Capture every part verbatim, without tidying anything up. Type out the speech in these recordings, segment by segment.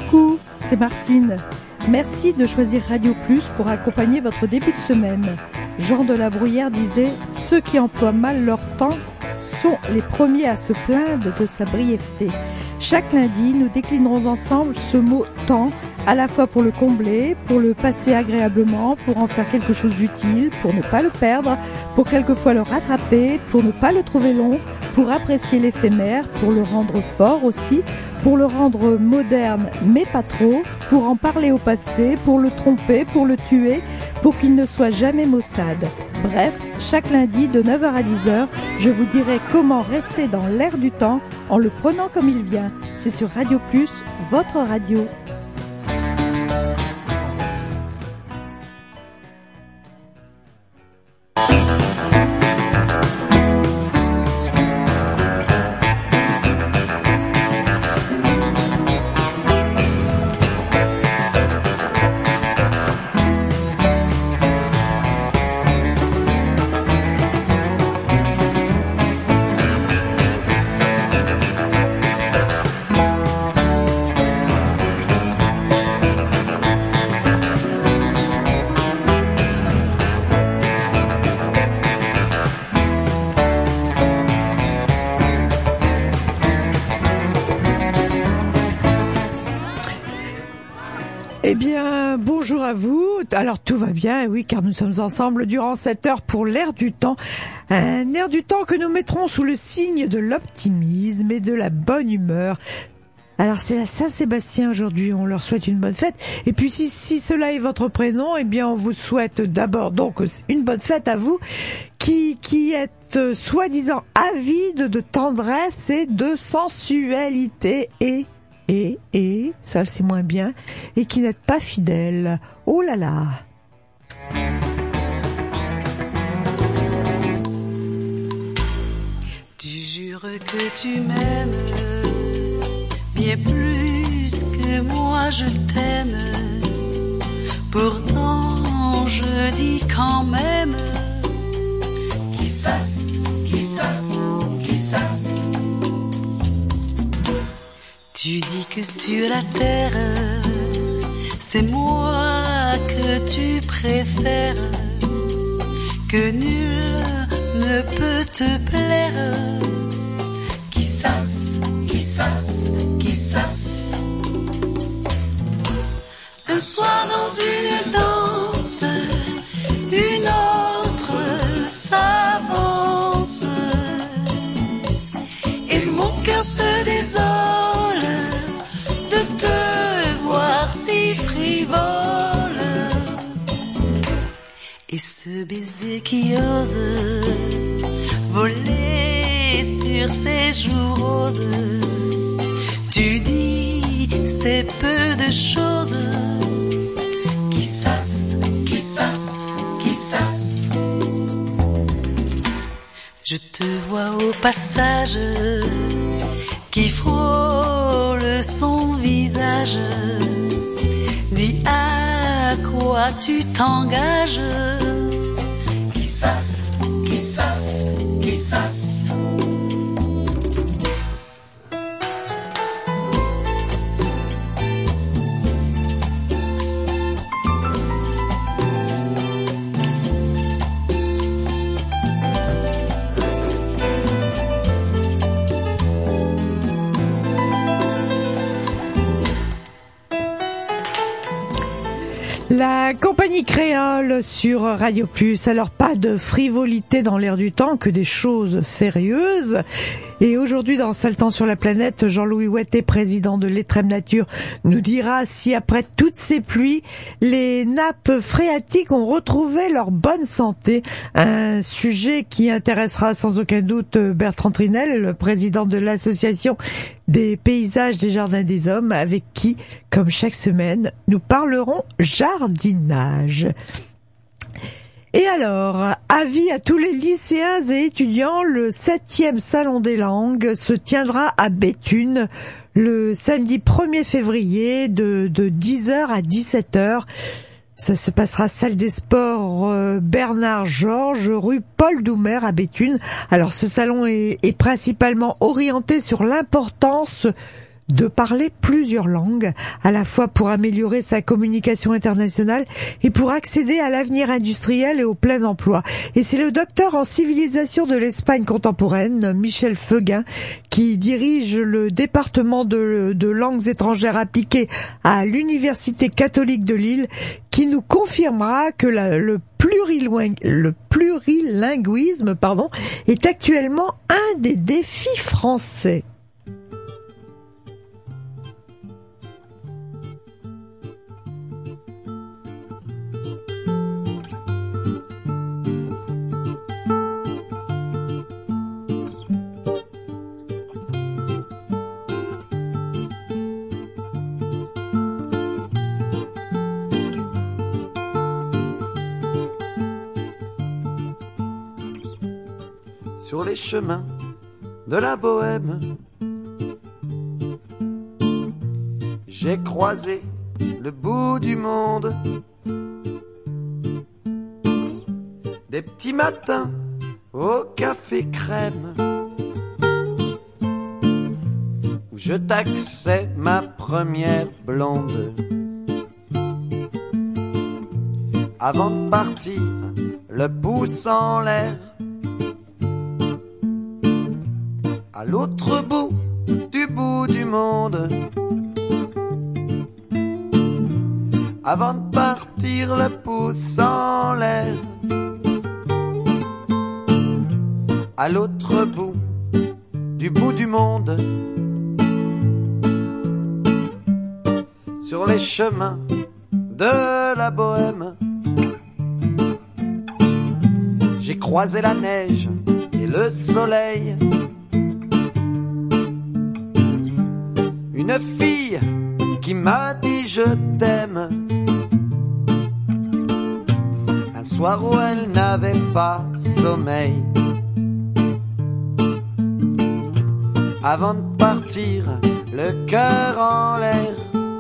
Coucou, c'est Martine. Merci de choisir Radio Plus pour accompagner votre début de semaine. Jean de la Bruyère disait « Ceux qui emploient mal leur temps sont les premiers à se plaindre de sa brièveté ». Chaque lundi, nous déclinerons ensemble ce mot « temps », à la fois pour le combler, pour le passer agréablement, pour en faire quelque chose d'utile, pour ne pas le perdre, pour quelquefois le rattraper, pour ne pas le trouver long, pour apprécier l'éphémère, pour le rendre fort aussi, pour le rendre moderne mais pas trop, pour en parler au passé, pour le tromper, pour le tuer, pour qu'il ne soit jamais maussade. Bref, chaque lundi de neuf heures à dix heures, je vous dirai comment rester dans l'air du temps en le prenant comme il vient. C'est sur Radio Plus, votre radio. Eh bien, bonjour à vous. Alors tout va bien, oui, car nous sommes ensemble durant cette heure pour l'air du temps. Un air du temps que nous mettrons sous le signe de l'optimisme et de la bonne humeur. Alors c'est la Saint-Sébastien aujourd'hui, on leur souhaite une bonne fête. Et puis si, si cela est votre prénom, eh bien on vous souhaite d'abord donc une bonne fête à vous qui, qui êtes euh, soi-disant avide de tendresse et de sensualité et... Et, et, ça c'est moins bien, et qui n'êtes pas fidèle. Oh là là. Tu jures que tu m'aimes, bien plus que moi je t'aime. Pourtant je dis quand même, qui sasse, qui sasse, qui sasse. Tu dis que sur la terre, c'est moi que tu préfères, que nul ne peut te plaire. Qui sasse, qui sasse, qui sasse. Un soir dans une danse, une autre s'avance, et mon cœur se désole de te voir si frivole. Et ce baiser qui ose voler sur ses joues roses, tu dis c'est peu de choses. Qui sasse, qui sasse, qui sasse. Je te vois au passage qui frôle son visage. Dis à quoi tu t'engages. Qui sasse, qui sasse, qui sasse. La compagnie créole sur Radio Plus. Alors pas de frivolité dans l'air du temps, que des choses sérieuses. Et aujourd'hui, dans Sale temps sur la planète, Jean-Louis Ouettet, président de l'Étrême Nature, nous dira si après toutes ces pluies, les nappes phréatiques ont retrouvé leur bonne santé. Un sujet qui intéressera sans aucun doute Bertrand Trinel, le président de l'association des paysages des jardins des hommes, avec qui, comme chaque semaine, nous parlerons jardinage. Et alors, avis à tous les lycéens et étudiants, le septième salon des langues se tiendra à Béthune le samedi premier février de, de dix heures à dix-sept heures. Ça se passera salle des sports euh, Bernard Georges, rue Paul Doumer à Béthune. Alors ce salon est, est principalement orienté sur l'importance de parler plusieurs langues, à la fois pour améliorer sa communication internationale et pour accéder à l'avenir industriel et au plein emploi. Et c'est le docteur en civilisation de l'Espagne contemporaine, Michel Fugain, qui dirige le département de, de langues étrangères appliquées à l'Université catholique de Lille, qui nous confirmera que la, le plurilingue, le plurilinguisme, pardon, est actuellement un des défis français. Sur les chemins de la Bohème, j'ai croisé le bout du monde. Des petits matins au café crème, où je taxais ma première blonde. Avant de partir, le pouce en l'air, à l'autre bout du bout du monde. Avant de partir, le pouce en l'air, à l'autre bout du bout du monde. Sur les chemins de la Bohème, j'ai croisé la neige et le soleil. Une fille qui m'a dit je t'aime, un soir où elle n'avait pas sommeil. Avant de partir, le cœur en l'air,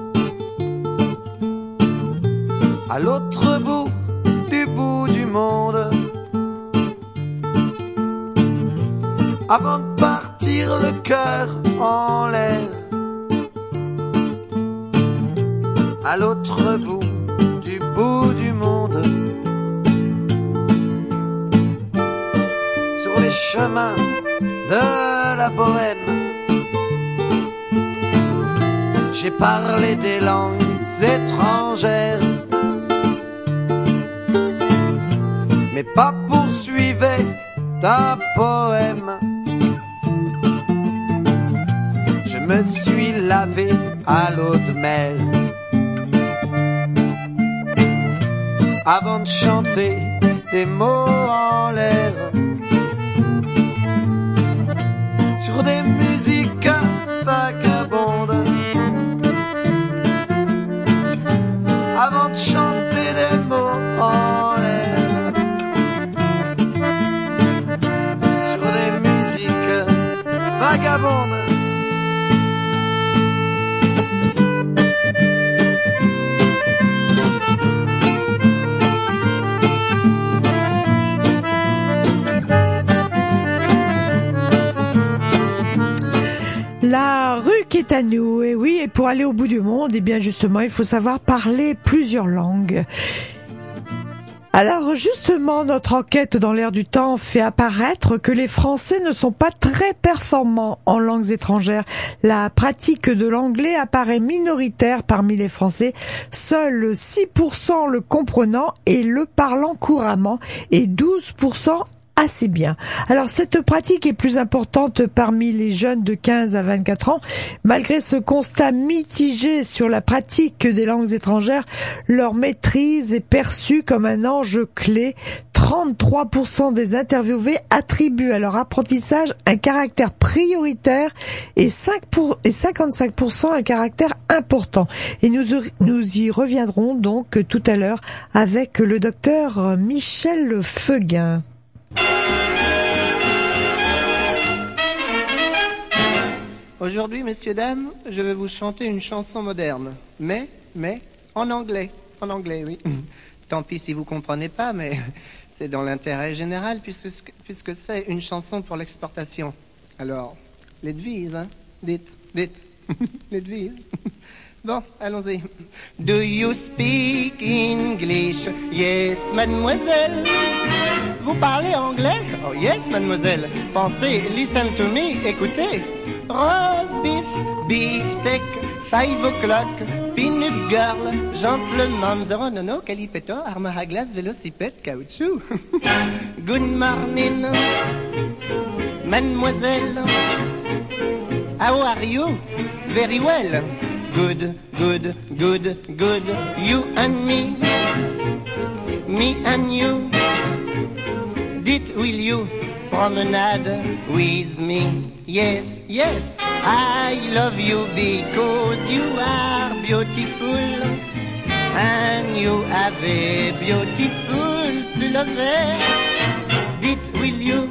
à l'autre bout du bout du monde. Avant de partir, le cœur en l'air, à l'autre bout du bout du monde. Sur les chemins de la Bohème, j'ai parlé des langues étrangères, mais pas poursuivez un poème. Je me suis lavé à l'eau de mer avant de chanter des mots en l'air sur des musiques vagabondes. Avant de chanter des mots en l'air sur des musiques vagabondes. La rue qui est à nous, et oui, et pour aller au bout du monde, eh bien justement, il faut savoir parler plusieurs langues. Alors justement, notre enquête dans l'air du temps fait apparaître que les Français ne sont pas très performants en langues étrangères. La pratique de l'anglais apparaît minoritaire parmi les Français. Seuls six pour cent le comprenant et le parlant couramment, et douze pour cent assez bien. Alors cette pratique est plus importante parmi les jeunes de quinze à vingt-quatre ans. Malgré ce constat mitigé sur la pratique des langues étrangères, leur maîtrise est perçue comme un enjeu clé. trente-trois pour cent des interviewés attribuent à leur apprentissage un caractère prioritaire et, cinq pour, et cinquante-cinq pour cent un caractère important. Et nous, nous y reviendrons donc tout à l'heure avec le docteur Michel Fugain. Aujourd'hui, messieurs, dames, je vais vous chanter une chanson moderne, mais, mais, en anglais, en anglais, oui. Tant pis si vous comprenez pas, mais c'est dans l'intérêt général, puisque, puisque c'est une chanson pour l'exportation. Alors, les devises, hein, dites, dites. Les devis. Bon, allons-y. Do you speak English? Yes, mademoiselle. Vous parlez anglais? Oh yes, mademoiselle. Pensez, listen to me, écoutez. Roast beef, beefsteak, five o'clock, peanut girl, gentleman, zero, no, no, calipetto, arme à glace, vélocipède, caoutchouc. Good morning, mademoiselle. How are you? Very well. Good, good, good, good. You and me, me and you. Dit will you promenade with me? Yes, yes. I love you because you are beautiful and you have a beautiful pullover. Dit will you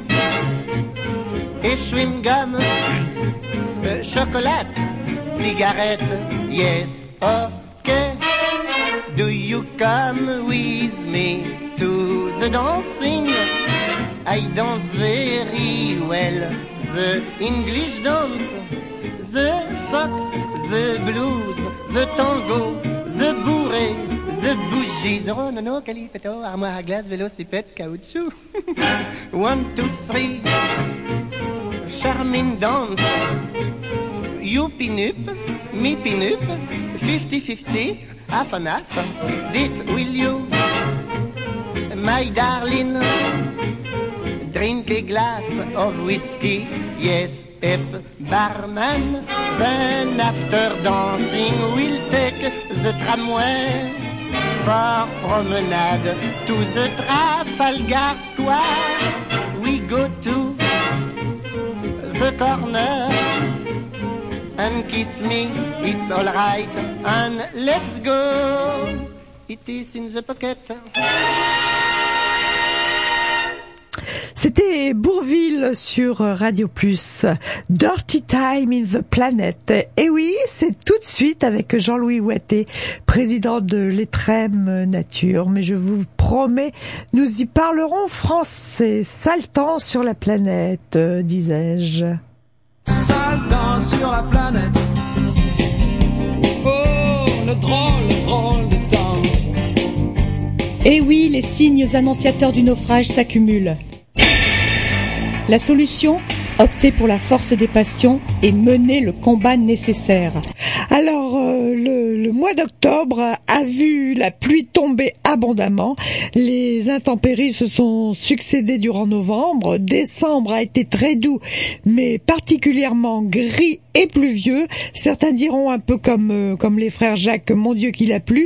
et chewing gum, euh, chocolat, cigarette? Yes, okay. Do you come with me to the dancing? I dance very well the English dance, the fox, the blues, the tango, the bourré, the bougies. Oh, no, no, calipetto, armoire à glace, vélocipède, caoutchouc. One, two, three, charming dance. You pin-up, me pin-up, fifty-fifty, half and half. Dit will you, my darling, drink a glass of whiskey? Yes, if barman. Then after dancing we'll take the tramway for promenade to the Trafalgar Square. We go to the corner and kiss me, it's alright, and let's go. It is in the pocket. C'était Bourvil sur Radio Plus, Dirty Time in the Planet. Et oui, c'est tout de suite avec Jean-Louis Ouatté, président de l'E T R E M Nature. Mais je vous promets, nous y parlerons français. Sale temps sur la planète, euh, disais-je. Sale temps sur la planète. Oh, le drôle, le drôle de temps. Et oui, les signes annonciateurs du naufrage s'accumulent. La solution, opter pour la force des passions et mener le combat nécessaire. Alors, euh, le, le mois d'octobre a vu la pluie tomber abondamment. Les intempéries se sont succédées durant novembre. Décembre a été très doux, mais particulièrement gris et pluvieux. Certains diront un peu comme, euh, comme les frères Jacques, mon Dieu qu'il a plu.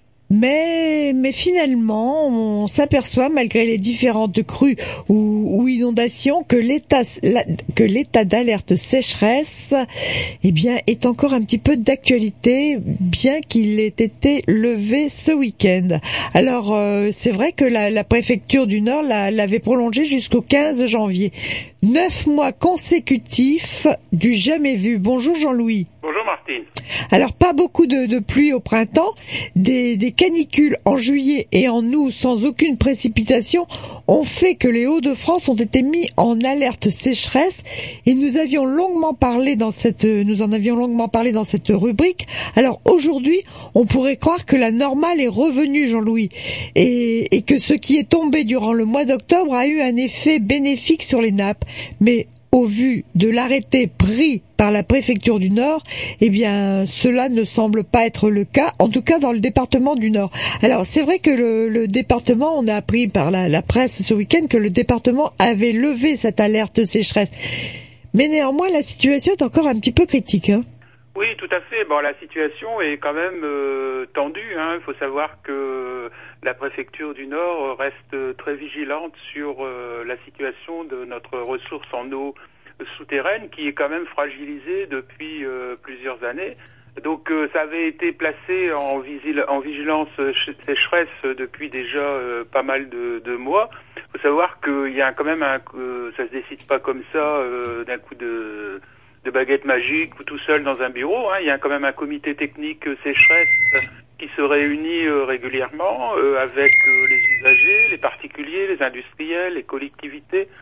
Mais, mais finalement, on s'aperçoit, malgré les différentes crues ou, ou inondations, que l'état, la, que l'état d'alerte sécheresse, eh bien, est encore un petit peu d'actualité, bien qu'il ait été levé ce week-end. Alors, euh, c'est vrai que la, la préfecture du Nord l'a, l'avait prolongé jusqu'au quinze janvier. Neuf mois consécutifs du jamais vu. Bonjour Jean-Louis. Bonjour Martine. Alors, pas beaucoup de, de pluie au printemps, des, des canicules en juillet et en août sans aucune précipitation ont fait que les Hauts-de-France ont été mis en alerte sécheresse, et nous avions longuement parlé dans cette, nous en avions longuement parlé dans cette rubrique. Alors aujourd'hui, on pourrait croire que la normale est revenue, Jean-Louis, et, et que ce qui est tombé durant le mois d'octobre a eu un effet bénéfique sur les nappes. Mais au vu de l'arrêté pris par la préfecture du Nord, eh bien, cela ne semble pas être le cas, en tout cas dans le département du Nord. Alors, c'est vrai que le, le département, on a appris par la, la presse ce week-end que le département avait levé cette alerte sécheresse. Mais néanmoins, la situation est encore un petit peu critique, hein. Oui, tout à fait. Bon, la situation est quand même euh, tendue, hein. Il faut savoir que la préfecture du Nord reste très vigilante sur euh, la situation de notre ressource en eau souterraine, qui est quand même fragilisée depuis euh, plusieurs années. Donc euh, ça avait été placé en, vigil- en vigilance sécheresse depuis déjà euh, pas mal de, de mois. Il faut savoir qu'il y a quand même un, euh, ça se décide pas comme ça euh, d'un coup de de baguette magique ou tout seul dans un bureau, hein. Il y a quand même un comité technique euh, sécheresse qui se réunit euh, régulièrement euh, avec euh, les usagers, les particuliers, les industriels, les collectivités,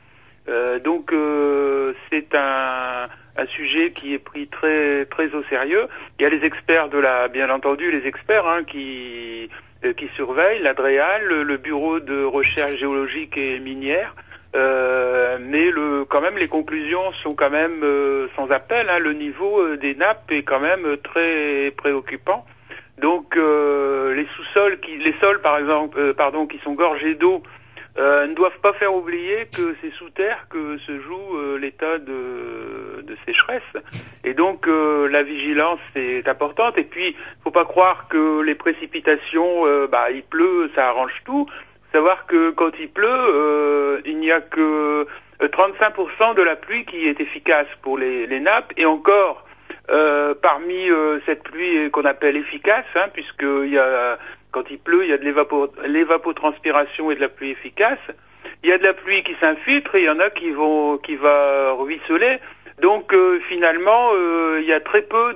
Euh, donc euh, c'est un, un sujet qui est pris très très au sérieux. Il y a les experts de la, bien entendu, les experts hein, qui euh, qui surveillent la DREAL, le, le bureau de recherche géologique et minière. Euh, mais le, quand même, les conclusions sont quand même euh, sans appel. Hein, le niveau euh, des nappes est quand même très préoccupant. Donc, euh, les sous-sols, qui, les sols, par exemple, euh, pardon, qui sont gorgés d'eau, euh, ne doivent pas faire oublier que c'est sous terre que se joue euh, l'état de, de sécheresse. Et donc, euh, la vigilance est importante. Et puis, faut pas croire que les précipitations, euh, bah, il pleut, ça arrange tout. Savoir que quand il pleut, euh, il n'y a que trente-cinq pour cent de la pluie qui est efficace pour les, les nappes, et encore euh, parmi euh, cette pluie qu'on appelle efficace, hein, puisque il y a, quand il pleut, il y a de l'évapo, l'évapotranspiration et de la pluie efficace. Il y a de la pluie qui s'infiltre et il y en a qui vont qui va ruisseler. Donc euh, finalement, euh, il y a très peu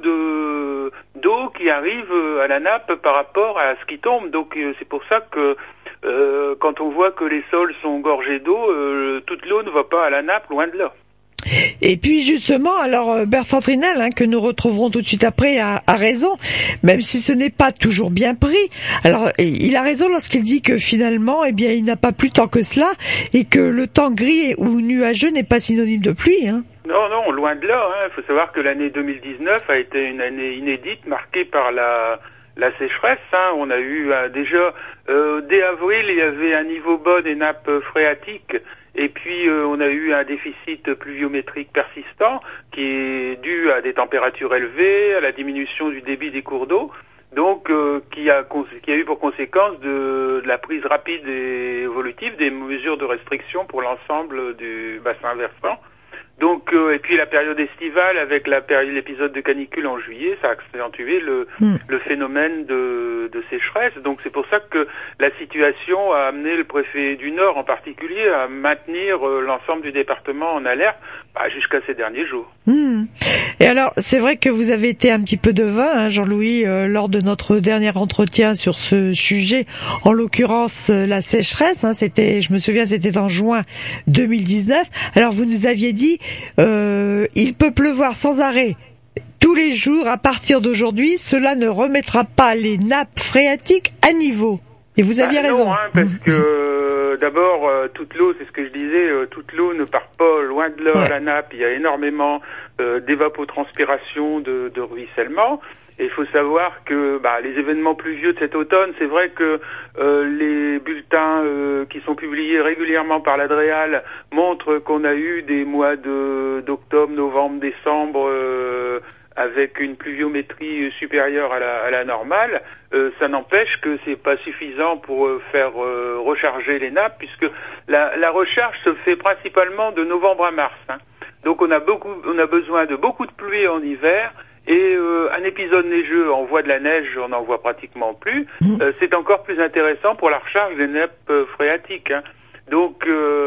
de d'eau qui arrive à la nappe par rapport à ce qui tombe. Donc euh, c'est pour ça que euh, quand on voit que les sols sont gorgés d'eau, euh, toute l'eau ne va pas à la nappe, loin de là. Et puis justement, alors Bertrand Trinel, hein, que nous retrouverons tout de suite après, a, a raison, même si ce n'est pas toujours bien pris. Alors il a raison lorsqu'il dit que finalement, eh bien, il n'a pas plu tant que cela, et que le temps gris ou nuageux n'est pas synonyme de pluie. Hein. Non, non, loin de là. Il hein. faut savoir que l'année deux mille dix-neuf a été une année inédite, marquée par la la sécheresse. Hein. On a eu euh, déjà euh, dès avril, il y avait un niveau bas des nappes phréatiques. Et puis euh, on a eu un déficit pluviométrique persistant qui est dû à des températures élevées, à la diminution du débit des cours d'eau, donc euh, qui a qui a eu pour conséquence de, de la prise rapide et évolutive des mesures de restriction pour l'ensemble du bassin versant. Donc euh, et puis la période estivale avec la période l'épisode de canicule en juillet, ça a accentué le mm. le phénomène de de sécheresse. Donc c'est pour ça que la situation a amené le préfet du Nord en particulier à maintenir euh, l'ensemble du département en alerte bah, jusqu'à ces derniers jours. Mm. Et alors c'est vrai que vous avez été un petit peu devin, hein, Jean-Louis, euh, lors de notre dernier entretien sur ce sujet, en l'occurrence euh, la sécheresse. Hein, c'était, je me souviens, c'était en juin deux mille dix-neuf. Alors vous nous aviez dit Euh, il peut pleuvoir sans arrêt tous les jours à partir d'aujourd'hui, cela ne remettra pas les nappes phréatiques à niveau. Et vous aviez bah, raison. Non, hein, parce que euh, d'abord, euh, toute l'eau, c'est ce que je disais, euh, toute l'eau ne part pas loin de là ouais. à la nappe. Il y a énormément euh, d'évapotranspiration, de, de ruissellement. Et il faut savoir que bah, les événements pluvieux de cet automne, c'est vrai que euh, les bulletins euh, qui sont publiés régulièrement par la DREAL montrent qu'on a eu des mois de d'octobre, novembre, décembre euh, avec une pluviométrie supérieure à la, à la normale. Euh, ça n'empêche que c'est pas suffisant pour euh, faire euh, recharger les nappes, puisque la, la recharge se fait principalement de novembre à mars. Hein. Donc on a beaucoup, on a besoin de beaucoup de pluie en hiver. Et euh, un épisode neigeux, on voit de la neige, on n'en voit pratiquement plus. Euh, c'est encore plus intéressant pour la recharge des nappes euh, phréatiques. Hein. Donc,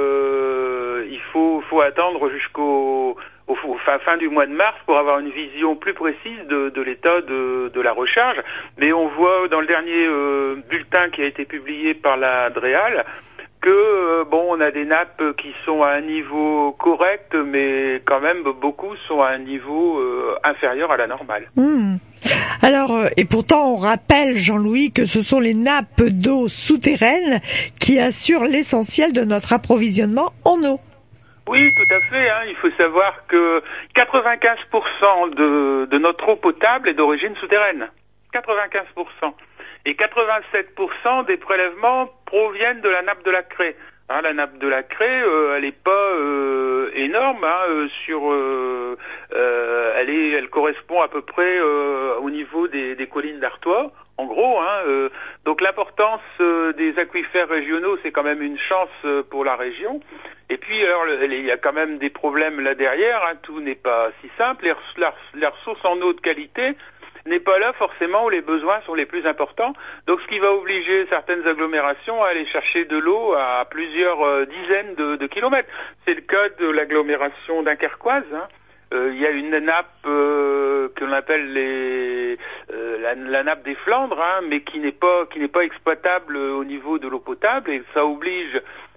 euh, il faut, faut attendre jusqu'au au, au fin, fin du mois de mars pour avoir une vision plus précise de, de l'état de, de la recharge. Mais on voit dans le dernier euh, bulletin qui a été publié par la DREAL que euh, bon, on a des nappes qui sont à un niveau correct, mais quand même beaucoup sont à un niveau euh, inférieur à la normale. Mmh. Alors, euh, et pourtant on rappelle, Jean-Louis, que ce sont les nappes d'eau souterraines qui assurent l'essentiel de notre approvisionnement en eau. Oui, tout à fait. Hein. Il faut savoir que quatre-vingt-quinze pour cent de, de notre eau potable est d'origine souterraine. quatre-vingt-quinze pour cent. Et quatre-vingt-sept pour cent des prélèvements proviennent de la nappe de la Craie. Hein, la nappe de la Craie, euh, elle n'est pas euh, énorme. Hein, euh, sur, euh, euh, elle est, elle correspond à peu près euh, au niveau des, des collines d'Artois. En gros, hein, euh, donc l'importance euh, des aquifères régionaux, c'est quand même une chance euh, pour la région. Et puis, alors, il y a quand même des problèmes là derrière. Hein, tout n'est pas si simple. Les, la, la ressource en eau de qualité n'est pas là forcément où les besoins sont les plus importants. Donc ce qui va obliger certaines agglomérations à aller chercher de l'eau à plusieurs euh, dizaines de, de kilomètres. C'est le cas de l'agglomération dunkerquoise. Hein. Euh, il y a une nappe euh, que l'on appelle les, euh, la, la nappe des Flandres, hein, mais qui n'est pas qui n'est pas exploitable au niveau de l'eau potable, et ça oblige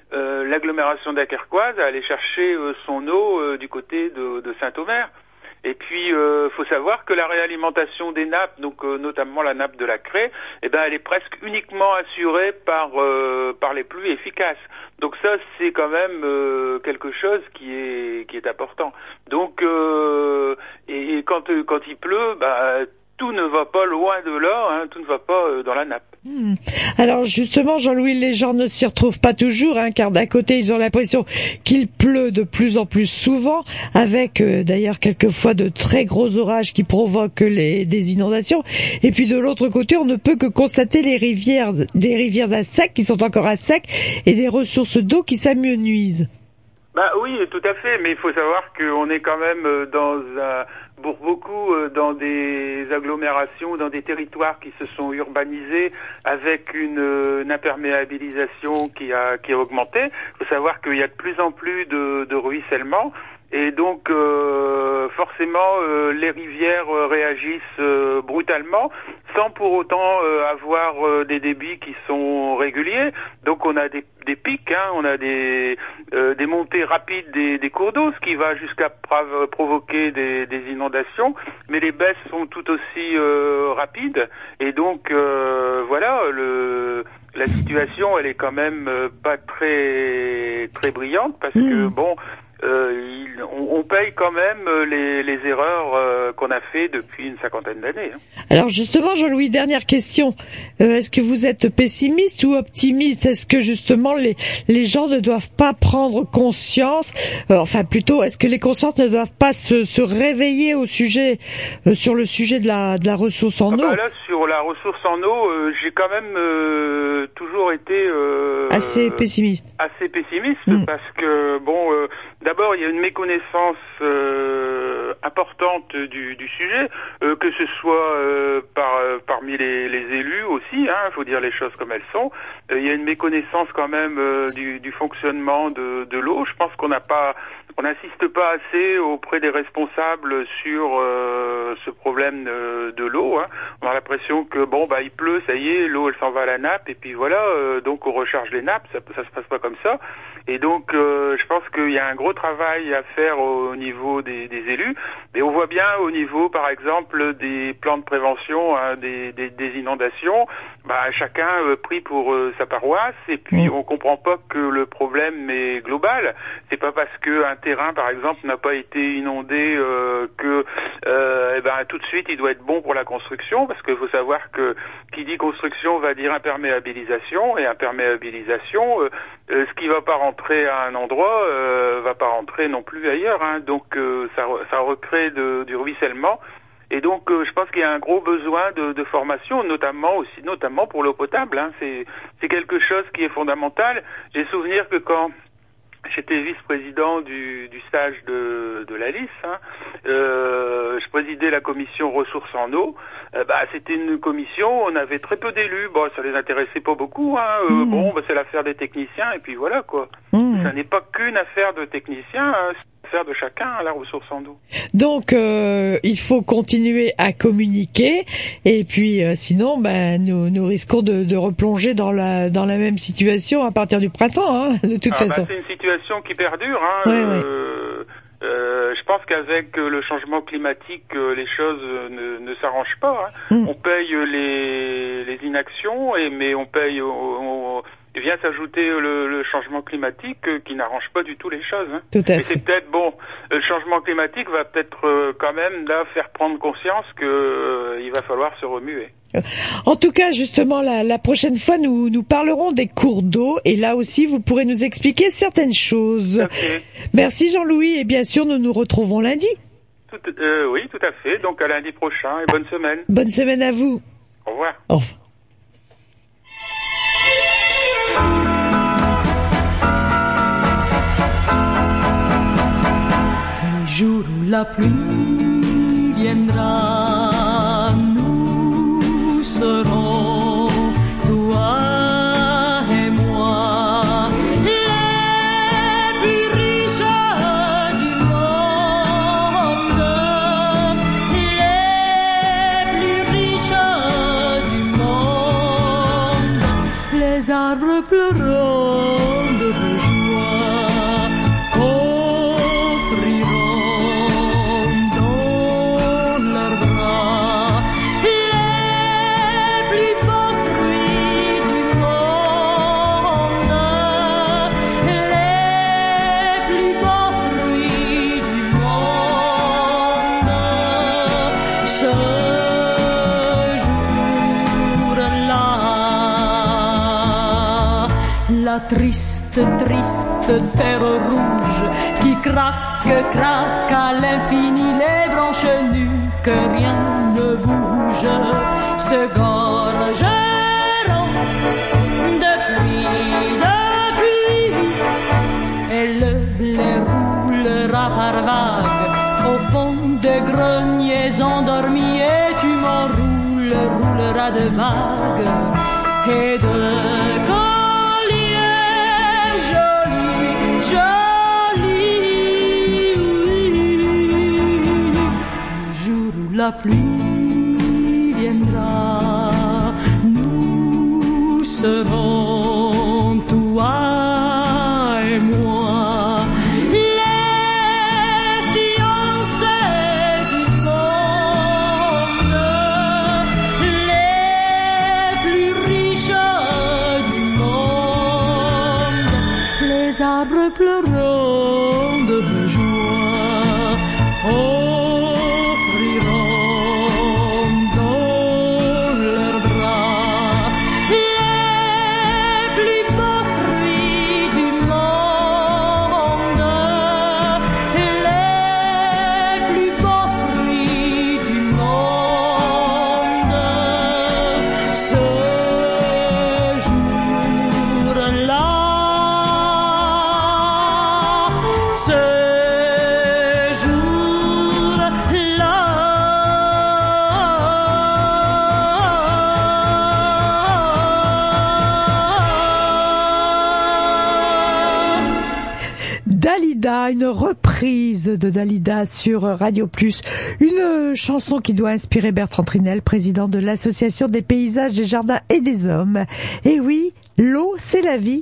euh, l'agglomération dacarquoise à aller chercher euh, son eau euh, du côté de, de Saint-Omer. Et puis, euh, faut savoir que la réalimentation des nappes, donc euh, notamment la nappe de la Craie, eh ben, elle est presque uniquement assurée par euh, par les pluies efficaces. Donc ça, c'est quand même euh, quelque chose qui est qui est important. Donc, euh, et, et quand quand il pleut, bah tout ne va pas loin de là, hein, tout ne va pas euh, dans la nappe. Hmm. Alors justement, Jean-Louis, les gens ne s'y retrouvent pas toujours, hein, car d'un côté, ils ont l'impression qu'il pleut de plus en plus souvent, avec euh, d'ailleurs quelquefois de très gros orages qui provoquent les, des inondations. Et puis de l'autre côté, on ne peut que constater les rivières, des rivières à sec qui sont encore à sec, et des ressources d'eau qui s'amenuisent. Bah oui, tout à fait, mais il faut savoir qu'on est quand même dans un, pour beaucoup dans des agglomérations, dans des territoires qui se sont urbanisés avec une, une imperméabilisation qui a qui a augmenté. Il faut savoir qu'il y a de plus en plus de, de ruissellement. Et donc, euh, forcément, euh, les rivières euh, réagissent euh, brutalement, sans pour autant euh, avoir euh, des débits qui sont réguliers. Donc, on a des, des pics, hein, on a des, euh, des montées rapides des, des cours d'eau, ce qui va jusqu'à prov- provoquer des, des inondations. Mais les baisses sont tout aussi euh, rapides. Et donc, euh, voilà, le, la situation, elle est quand même euh, pas très très brillante, parce mmh. que, bon... Euh, il, on, on paye quand même les, les erreurs euh, qu'on a fait depuis une cinquantaine d'années. Hein. Alors justement, Jean-Louis, dernière question. Euh, est-ce que vous êtes pessimiste ou optimiste? Est-ce que justement les, les gens ne doivent pas prendre conscience, euh, enfin plutôt, est-ce que les consciences ne doivent pas se, se réveiller au sujet, euh, sur le sujet de la, de la ressource en ah eau? bah là, sur la ressource en eau, euh, j'ai quand même euh, toujours été euh, assez pessimiste. Assez pessimiste mmh. parce que bon. Euh, D'abord, il y a une méconnaissance euh, importante du, du sujet, euh, que ce soit euh, par, euh, parmi les, les élus aussi, il hein, faut dire les choses comme elles sont. Euh, il y a une méconnaissance quand même euh, du, du fonctionnement de, de l'eau. Je pense qu'on n'a pas, on n'insiste pas assez auprès des responsables sur euh, ce problème de, de l'eau. Hein. On a l'impression que bon, bah il pleut, ça y est, l'eau elle s'en va à la nappe et puis voilà, euh, donc on recharge les nappes. Ça, ça se passe pas comme ça. Et donc, euh, je pense qu'il y a un gros travail à faire au niveau des, des élus. Et on voit bien au niveau, par exemple, des plans de prévention hein, des, des, des inondations, bah, chacun euh, pris pour euh, sa paroisse. Et puis, on comprend pas que le problème est global. C'est pas parce que un terrain, par exemple, n'a pas été inondé euh, que, euh, eh ben, tout de suite, il doit être bon pour la construction. Parce qu'il faut savoir que qui dit construction va dire imperméabilisation, et imperméabilisation, euh, euh, ce qui va pas rentrer à un endroit euh, va pas rentrer non plus ailleurs, hein. Donc euh, ça, ça recrée de, du ruissellement. Et donc euh, je pense qu'il y a un gros besoin de, de formation, notamment aussi, notamment pour l'eau potable. Hein. C'est, c'est quelque chose qui est fondamental. J'ai souvenir que quand j'étais vice-président du, du stage de, de l'A L I S, hein, euh, je présidais la commission ressources en eau. Euh, bah, c'était une commission, on avait très peu d'élus. Bon, ça les intéressait pas beaucoup. Hein. Euh, mmh. Bon, bah, c'est l'affaire des techniciens et puis voilà quoi. Mmh. Ça n'est pas qu'une affaire de techniciens. Hein. Faire de chacun à la ressource en eau. Donc euh, il faut continuer à communiquer et puis euh, sinon ben nous nous risquons de, de replonger dans la dans la même situation à partir du printemps hein, de toute ah, façon. Bah, c'est une situation qui perdure hein. Ouais, euh, ouais. Euh, je pense qu'avec le changement climatique, les choses ne, ne s'arrangent pas. Hein. Mm. On paye les, les inactions, et mais on paye, on, on, il vient s'ajouter le, le changement climatique qui n'arrange pas du tout les choses. Hein. Tout à et fait. c'est peut-être bon. Le changement climatique va peut-être euh, quand même là faire prendre conscience que euh, il va falloir se remuer. En tout cas, justement, la, la prochaine fois, nous, nous parlerons des cours d'eau et là aussi, vous pourrez nous expliquer certaines choses. Okay. Merci Jean-Louis et bien sûr, nous nous retrouvons lundi. Tout, euh, oui, tout à fait. Donc à lundi prochain et bonne semaine. Bonne semaine à vous. Au revoir. Au revoir. Le jour où la pluie viendra, nous serons, toi et moi, les plus riches du monde, les plus riches du monde. Les arbres pleureront de triste, triste terre rouge qui craque, craque à l'infini, les branches nues, que rien ne bouge, se gorgeront de pluie, de pluie, et le blé roulera par vagues au fond des greniers endormis, et tu m'enroules, rouleras de vagues et de colliers jolis, jolis. Le jour où la pluie viendra, nous serons toi et moi, les fiancés du monde, les plus riches du monde, les arbres pleurant de joie, offriront dans leurs bras les plus beaux fruits du monde, les plus beaux fruits du monde. Ce jour-là, ce Dalida, une reprise de Dalida sur Radio Plus, une chanson qui doit inspirer Bertrand Trinel, président de l'Association des paysages, des jardins et des hommes. Et oui, l'eau, c'est la vie.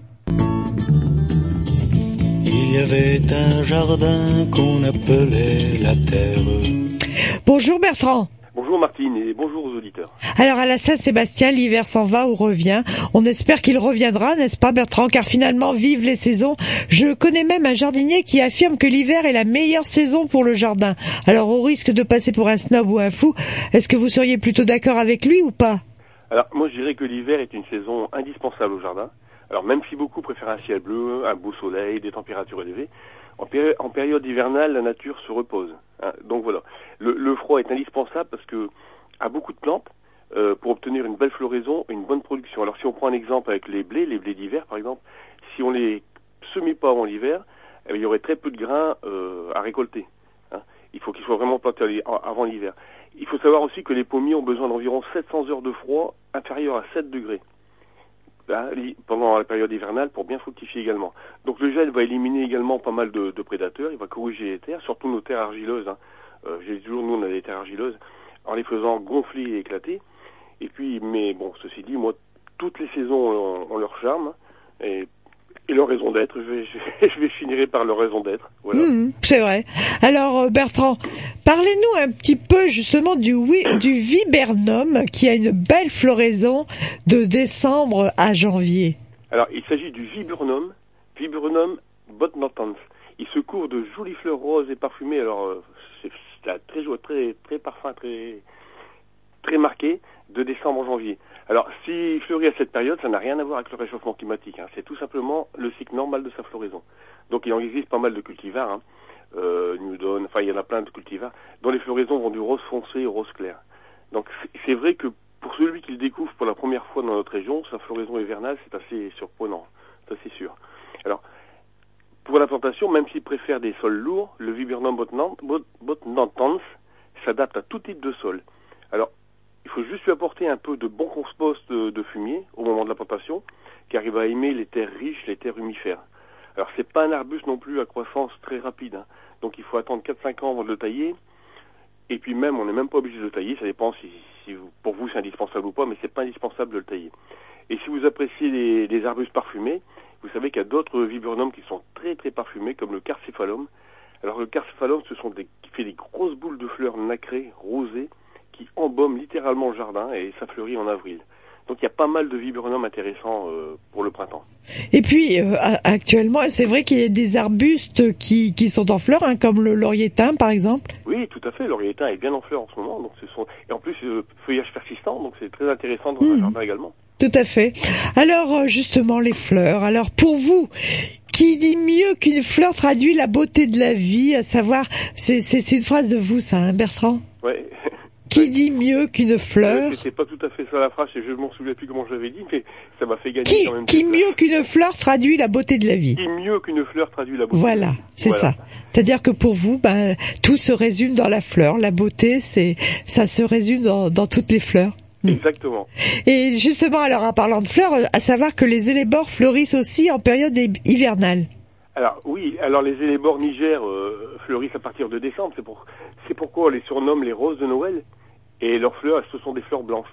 Il y avait un jardin qu'on appelait la terre. Bonjour Bertrand. Bonjour Martine et bonjour aux auditeurs. Alors à la Saint-Sébastien, l'hiver s'en va ou revient. On espère qu'il reviendra, n'est-ce pas Bertrand? Car finalement, vive les saisons. Je connais même un jardinier qui affirme que l'hiver est la meilleure saison pour le jardin. Alors au risque de passer pour un snob ou un fou, est-ce que vous seriez plutôt d'accord avec lui ou pas? Alors moi je dirais que l'hiver est une saison indispensable au jardin. Alors même si beaucoup préfèrent un ciel bleu, un beau soleil, des températures élevées, en, péri- en période hivernale, la nature se repose. Hein. Donc voilà, le, le froid est indispensable parce que à beaucoup de plantes, euh, pour obtenir une belle floraison, une bonne production. Alors si on prend un exemple avec les blés, les blés d'hiver par exemple, si on les semait pas avant l'hiver, eh bien, il y aurait très peu de grains euh, à récolter. Hein. Il faut qu'ils soient vraiment plantés avant l'hiver. Il faut savoir aussi que les pommiers ont besoin d'environ sept cents heures de froid inférieur à sept degrés. Là, pendant la période hivernale pour bien fructifier également. Donc le gel va éliminer également pas mal de, de prédateurs, il va corriger les terres, surtout nos terres argileuses. Hein. Euh, j'ai toujours, nous on a des terres argileuses, en les faisant gonfler et éclater. Et puis, mais bon, ceci dit, moi, toutes les saisons ont, ont leur charme hein, et, et leur raison d'être. Je vais, je, je vais finir par leur raison d'être. Voilà. Mmh, c'est vrai. Alors Bertrand, parlez-nous un petit peu justement du, du viburnum qui a une belle floraison de décembre à janvier. Alors, il s'agit du viburnum, Viburnum botnantans. Il se couvre de jolies fleurs roses et parfumées. Alors, euh, c'est, c'est très très très parfum, très très marqué de décembre en janvier. Alors, s'il fleurit à cette période, ça n'a rien à voir avec le réchauffement climatique. Hein. C'est tout simplement le cycle normal de sa floraison. Donc, il en existe pas mal de cultivars. Hein. Euh, Newton, enfin, il y en a plein de cultivars dont les floraisons vont du rose foncé au rose clair. Donc, c'est, c'est vrai que pour celui qui le découvre pour la première fois dans notre région, sa floraison hivernale, c'est assez surprenant. C'est assez sûr. Alors, pour la plantation, même s'il préfère des sols lourds, le Viburnum botnantans s'adapte à tout type de sol. Alors, il faut juste lui apporter un peu de bon compost de, de fumier au moment de la plantation, car il va aimer les terres riches, les terres humifères. Alors, c'est pas un arbuste non plus à croissance très rapide, hein. Donc il faut attendre quatre à cinq ans avant de le tailler. Et puis même, on n'est même pas obligé de le tailler, ça dépend si, si vous, pour vous c'est indispensable ou pas, mais c'est pas indispensable de le tailler. Et si vous appréciez les, les arbustes parfumés, vous savez qu'il y a d'autres viburnums qui sont très très parfumés, comme le carcéphalum. Alors le carcéphalum, ce sont des, qui fait des grosses boules de fleurs nacrées, rosées, qui embaument littéralement le jardin, et ça fleurit en avril. Donc il y a pas mal de viburnums intéressants euh, pour le printemps. Et puis euh, actuellement, c'est vrai qu'il y a des arbustes qui, qui sont en fleurs, hein, comme le laurier thym par exemple. Oui, tout à fait. Le laurier thym est bien en fleurs en ce moment. Donc ce sont et en plus euh, feuillage persistant, donc c'est très intéressant dans mmh. un jardin également. tout à fait. Alors, justement, les fleurs. Alors, pour vous, qui dit mieux qu'une fleur traduit la beauté de la vie, à savoir, c'est, c'est, c'est une phrase de vous, ça, hein, Bertrand? Ouais. Qui dit mieux qu'une fleur? C'était pas tout à fait ça la phrase, et je m'en souviens plus comment j'avais dit, mais ça m'a fait gagner qui, quand même. Qui mieux qu'une fleur traduit la beauté de la vie? Qui mieux qu'une fleur traduit la beauté Voilà, de la vie. c'est Voilà. ça. C'est-à-dire que pour vous, ben, tout se résume dans la fleur. La beauté, c'est, ça se résume dans, dans toutes les fleurs. Exactement. Et justement, alors, en parlant de fleurs, à savoir que les élébores fleurissent aussi en période hivernale. Alors oui, alors les élébores Niger euh, fleurissent à partir de décembre, c'est pour c'est pourquoi on les surnomme les roses de Noël, et leurs fleurs, ce sont des fleurs blanches.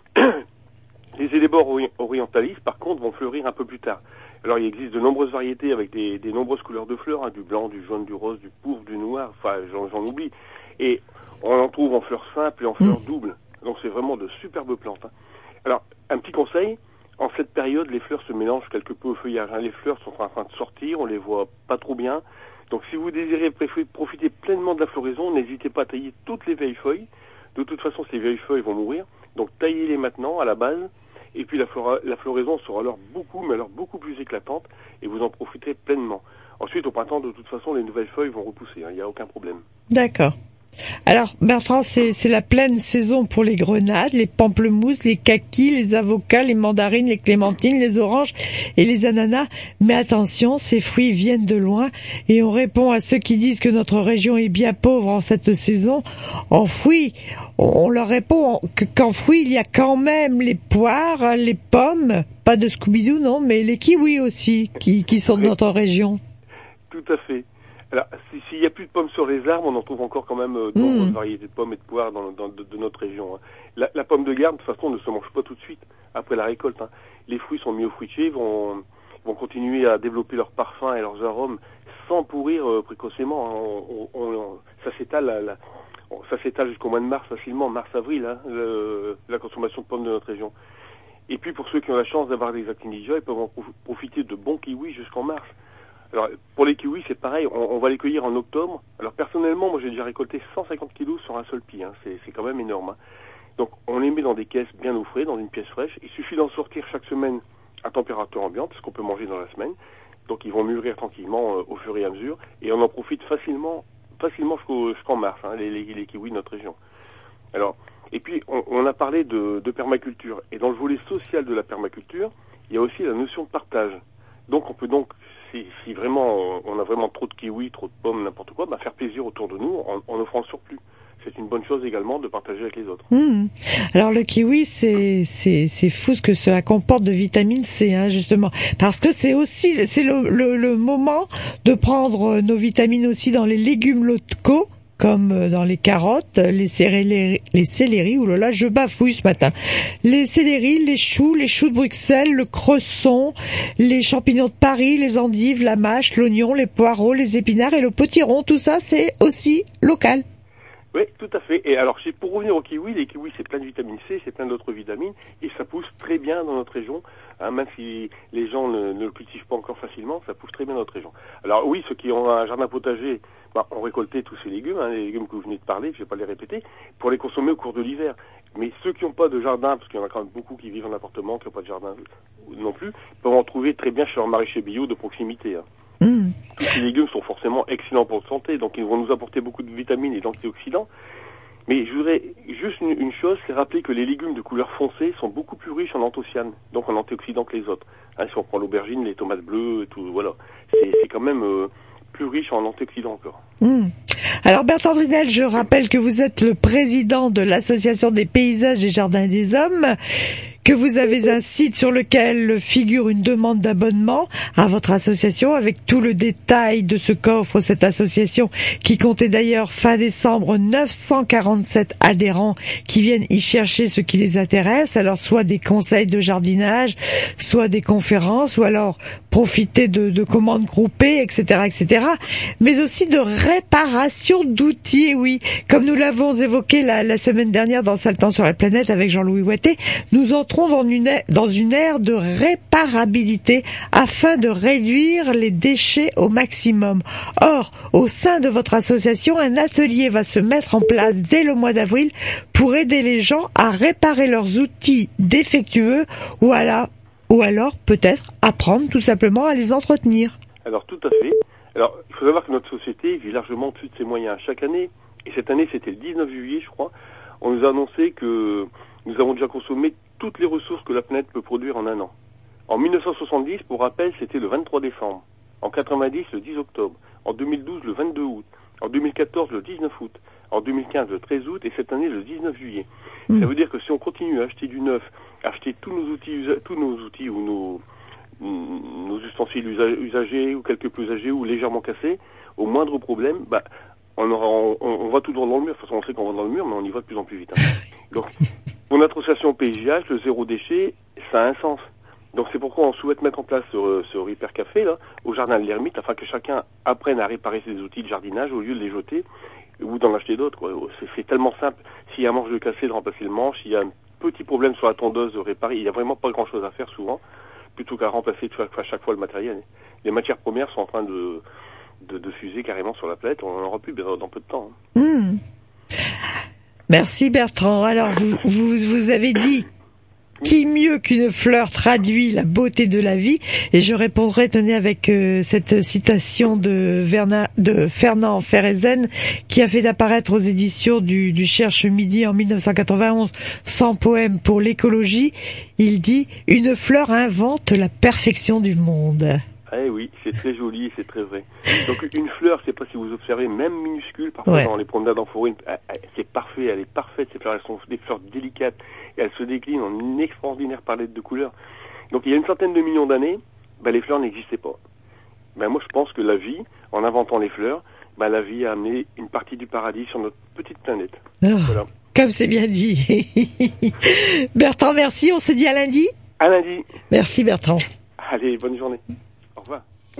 Les élébores ori- orientalistes, par contre, vont fleurir un peu plus tard. Alors il existe de nombreuses variétés avec des, des nombreuses couleurs de fleurs, hein, du blanc, du jaune, du rose, du pourpre, du noir, enfin j'en, j'en oublie. Et on en trouve en fleurs simples et en fleurs mmh. doubles, donc c'est vraiment de superbes plantes. Hein. Alors, un petit conseil, en cette période, les fleurs se mélangent quelque peu au feuillage. Hein. Les fleurs sont en train de sortir, on les voit pas trop bien. Donc si vous désirez profiter pleinement de la floraison, n'hésitez pas à tailler toutes les vieilles feuilles. De toute façon, ces vieilles feuilles vont mourir. Donc taillez-les maintenant à la base. Et puis la, flora, la floraison sera alors beaucoup, mais alors beaucoup plus éclatante. Et vous en profiterez pleinement. Ensuite, au printemps, de toute façon, les nouvelles feuilles vont repousser. Il hein, n'y a aucun problème. D'accord. Alors, Bertrand, c'est, c'est la pleine saison pour les grenades, les pamplemousses, les kakis, les avocats, les mandarines, les clémentines, les oranges et les ananas. Mais attention, ces fruits viennent de loin et on répond à ceux qui disent que notre région est bien pauvre en cette saison. En fruits, on leur répond qu'en fruits, il y a quand même les poires, les pommes, pas de Scooby-Doo, non, mais les kiwis aussi, qui, qui sont de notre région. Tout à fait. Alors, s'il n'y a plus de pommes sur les arbres, on en trouve encore quand même euh, de nombreuses mmh. variétés de pommes et de poires dans, dans de, de notre région. Hein. La, la pomme de garde, de toute façon, ne se mange pas tout de suite après la récolte. Hein. Les fruits sont mis au fruitier, vont, vont continuer à développer leurs parfums et leurs arômes sans pourrir euh, précocement. Hein. On, on, on, ça s'étale, la, la, ça s'étale jusqu'au mois de mars facilement, mars-avril, hein, le, la consommation de pommes de notre région. Et puis pour ceux qui ont la chance d'avoir des actinidia, ils peuvent en profiter de bons kiwis jusqu'en mars. Alors, pour les kiwis, c'est pareil, on, on va les cueillir en octobre. Alors, personnellement, moi, j'ai déjà récolté cent cinquante kilos sur un seul pied, hein. c'est, c'est quand même énorme. Hein. Donc, on les met dans des caisses bien au frais, dans une pièce fraîche. Il suffit d'en sortir chaque semaine à température ambiante, ce qu'on peut manger dans la semaine. Donc, ils vont mûrir tranquillement euh, au fur et à mesure. Et on en profite facilement, facilement jusqu'au, jusqu'en mars, hein, les, les, les kiwis de notre région. Alors, et puis, on, on a parlé de, de permaculture. Et dans le volet social de la permaculture, il y a aussi la notion de partage. Donc, on peut donc... Si, si vraiment on a vraiment trop de kiwis, trop de pommes, n'importe quoi, bah faire plaisir autour de nous en, en offrant le surplus. C'est une bonne chose également de partager avec les autres. Mmh. Alors le kiwi, c'est c'est c'est fou ce que cela comporte de vitamine C, hein, justement, parce que c'est aussi c'est le, le le moment de prendre nos vitamines aussi dans les légumes locaux, comme dans les carottes, les céleri, les céleri, oh là là, je bafouille ce matin. Les céleri, les choux, les choux de Bruxelles, le cresson, les champignons de Paris, les endives, la mâche, l'oignon, les poireaux, les épinards et le potiron, tout ça c'est aussi local. Oui, tout à fait. Et alors, pour revenir aux kiwis, les kiwis, c'est plein de vitamine C, c'est plein d'autres vitamines, et ça pousse très bien dans notre région, hein, même si les gens ne, ne le cultivent pas encore facilement, ça pousse très bien dans notre région. Alors oui, ceux qui ont un jardin potager, bah, ont récolté tous ces légumes, hein, les légumes que vous venez de parler, je vais pas les répéter, pour les consommer au cours de l'hiver. Mais ceux qui n'ont pas de jardin, parce qu'il y en a quand même beaucoup qui vivent en appartement, qui n'ont pas de jardin non plus, peuvent en trouver très bien chez leur maraîcher bio de proximité. Hein. Mmh. Tous ces légumes sont forcément excellents pour la santé, donc ils vont nous apporter beaucoup de vitamines et d'antioxydants. Mais je voudrais juste une, une chose, c'est rappeler que les légumes de couleur foncée sont beaucoup plus riches en anthocyanes, donc en antioxydants que les autres. Hein, si on prend l'aubergine, les tomates bleues, et tout, voilà, c'est, c'est quand même euh, plus riche en antioxydants encore. Mmh. Alors Bertrand Drinel, je rappelle que vous êtes le président de l'Association des paysages et jardins des hommes, que vous avez un site sur lequel figure une demande d'abonnement à votre association avec tout le détail de ce qu'offre cette association qui comptait d'ailleurs fin décembre neuf cent quarante-sept adhérents qui viennent y chercher ce qui les intéresse, alors soit des conseils de jardinage, soit des conférences ou alors profiter de, de commandes groupées, et cetera, et cetera, mais aussi de réparation d'outils. Et oui, comme nous l'avons évoqué la, la semaine dernière dans Saltan sur la planète avec Jean-Louis Ouettet, nous entrons dans une ère, dans une ère de réparabilité afin de réduire les déchets au maximum. Or, au sein de votre association, un atelier va se mettre en place dès le mois d'avril pour aider les gens à réparer leurs outils défectueux ou alors, ou alors peut-être apprendre tout simplement à les entretenir. Alors tout à fait. Alors il faut savoir que notre société vit largement au-dessus de ses moyens. Chaque année, et cette année c'était le dix-neuf juillet je crois, on nous a annoncé que nous avons déjà consommé toutes les ressources que la planète peut produire en un an. En mille neuf cent soixante-dix, pour rappel, c'était le vingt-trois décembre. En quatre-vingt-dix, le dix octobre. En deux mille douze, le vingt-deux août. En deux mille quatorze, le dix-neuf août. En deux mille quinze, le treize août. Et cette année, le dix-neuf juillet. Mmh. Ça veut dire que si on continue à acheter du neuf, à acheter tous nos outils, usa- tous nos outils ou nos, nos ustensiles usa- usagés ou quelque peu usagés ou légèrement cassés, au moindre problème, bah, on, aura, on, on va tout droit dans le mur. De toute façon, on sait qu'on va dans le mur, mais on y va de plus en plus vite. Hein. Donc, pour notre association P J H, le zéro déchet, ça a un sens. Donc c'est pourquoi on souhaite mettre en place ce, ce Repair Café là, au jardin de l'Ermite, afin que chacun apprenne à réparer ses outils de jardinage au lieu de les jeter ou d'en acheter d'autres. Quoi. C'est, c'est tellement simple. S'il y a un manche de cassé, de remplacer le manche. S'il y a un petit problème sur la tondeuse, de réparer. Il n'y a vraiment pas grand-chose à faire souvent, plutôt qu'à remplacer à chaque fois le matériel. Les matières premières sont en train de, de, de fuser carrément sur la planète. On en aura plus dans peu de temps. Hein. Mmh. Merci Bertrand. Alors vous, vous, vous avez dit... Qui mieux qu'une fleur traduit la beauté de la vie? Et je répondrai, tenez, avec euh, cette citation de, Verna, de Fernand Ferrezen, qui a fait apparaître aux éditions du, du Cherche Midi en mille neuf cent quatre-vingt-onze son poème pour l'écologie. Il dit « Une fleur invente la perfection du monde ». Eh oui, c'est très joli, c'est très vrai. Donc une fleur, je sais pas si vous observez, même minuscule, parfois ouais. dans les promenades en forêt, c'est parfait, elle est parfaite, ces fleurs, elles sont des fleurs délicates, et elles se déclinent en une extraordinaire palette de couleurs. Donc il y a une centaine de millions d'années, ben, les fleurs n'existaient pas. Ben, moi je pense que la vie, en inventant les fleurs, ben, la vie a amené une partie du paradis sur notre petite planète. Oh, voilà. Comme c'est bien dit. Bertrand, merci, on se dit à lundi. À lundi. Merci Bertrand. Allez, bonne journée. Au revoir.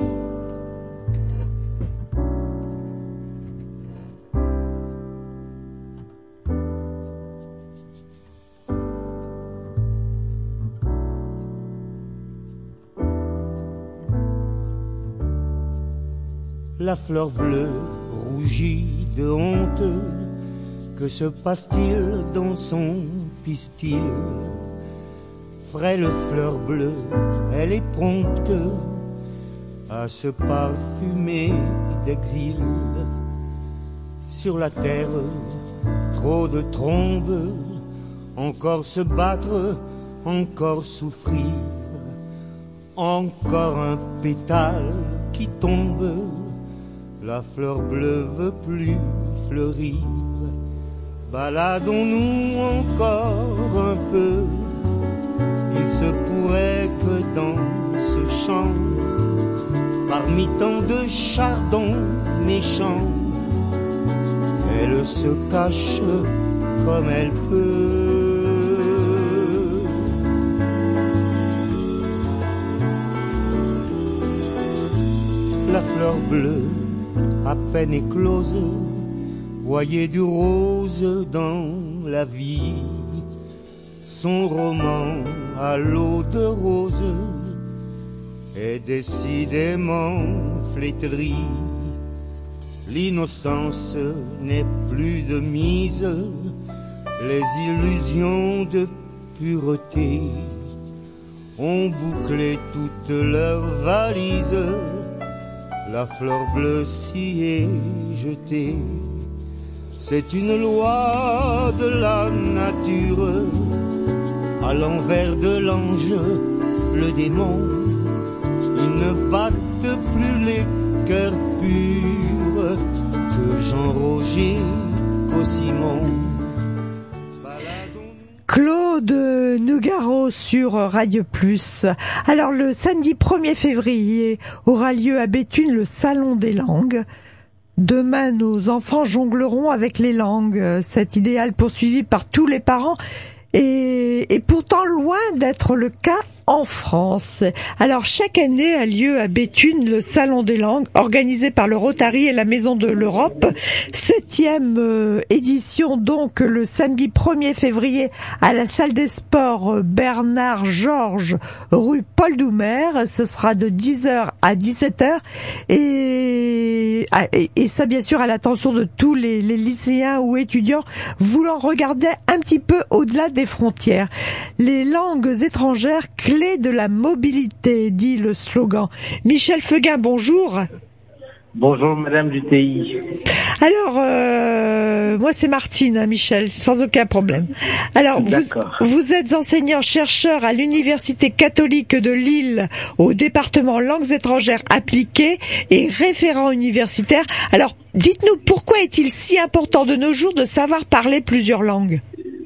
La fleur bleue rougit de honte, que se passe-t-il dans son pistil? Frêle fleur bleue, elle est prompte à se parfumer d'exil. Sur la terre, trop de trombes, encore se battre, encore souffrir, encore un pétale qui tombe, la fleur bleue veut plus fleurir. Baladons-nous encore un peu, il se pourrait que dans ce champ, parmi tant de chardons méchants, elle se cache comme elle peut. La fleur bleue, à peine éclose, voyait du rose dans la vie. Son roman à l'eau de rose est décidément flétrie. L'innocence n'est plus de mise, les illusions de pureté ont bouclé toutes leurs valises. La fleur bleue s'y est jetée. C'est une loi de la nature, à l'envers de l'ange, le démon. Ils ne battent plus les cœurs purs que Jean Roger qu'au Simon. Claude Nougaro sur Radio Plus. Alors le samedi premier février aura lieu à Béthune le Salon des langues. Demain, nos enfants jongleront avec les langues. Cet idéal poursuivi par tous les parents est, est pourtant loin d'être le cas en France. Alors, chaque année a lieu à Béthune le Salon des langues, organisé par le Rotary et la Maison de l'Europe. Septième euh, édition, donc, le samedi premier février à la salle des sports Bernard Georges, rue Paul Doumer. Ce sera de dix heures à dix-sept heures. Et, et, et ça, bien sûr, à l'attention de tous les, les lycéens ou étudiants voulant regarder un petit peu au-delà des frontières. Les langues étrangères, clés de la mobilité, dit le slogan. Michel Fugain, bonjour. Bonjour Madame du T I. Alors, euh, moi c'est Martine, hein, Michel, sans aucun problème. Alors, vous, vous êtes enseignant-chercheur à l'Université catholique de Lille, au département langues étrangères appliquées et référent universitaire. Alors, dites-nous, pourquoi est-il si important de nos jours de savoir parler plusieurs langues ?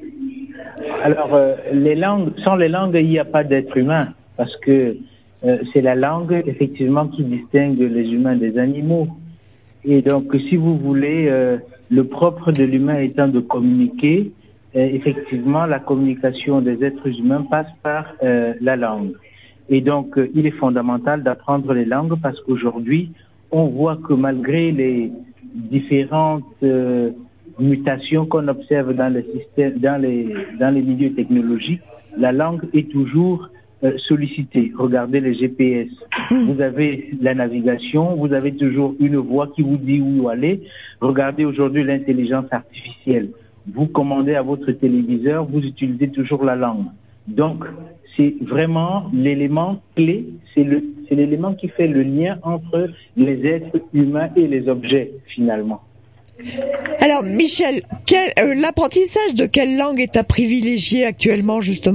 Alors, euh, les langues, sans les langues, il n'y a pas d'être humain, parce que Euh, c'est la langue, effectivement, qui distingue les humains des animaux. Et donc, si vous voulez, euh, le propre de l'humain étant de communiquer, euh, effectivement, la communication des êtres humains passe par euh, la langue. Et donc, euh, il est fondamental d'apprendre les langues parce qu'aujourd'hui, on voit que malgré les différentes euh, mutations qu'on observe dans les systèmes, dans les, dans les milieux technologiques, la langue est toujours Euh, sollicité. Regardez les G P S. Vous avez la navigation, vous avez toujours une voix qui vous dit où aller. Regardez aujourd'hui l'intelligence artificielle. Vous commandez à votre téléviseur, vous utilisez toujours la langue. Donc, c'est vraiment l'élément clé, c'est le, c'est l'élément qui fait le lien entre les êtres humains et les objets, finalement. Alors, Michel, quel, euh, l'apprentissage de quelle langue est à privilégier actuellement, justement ?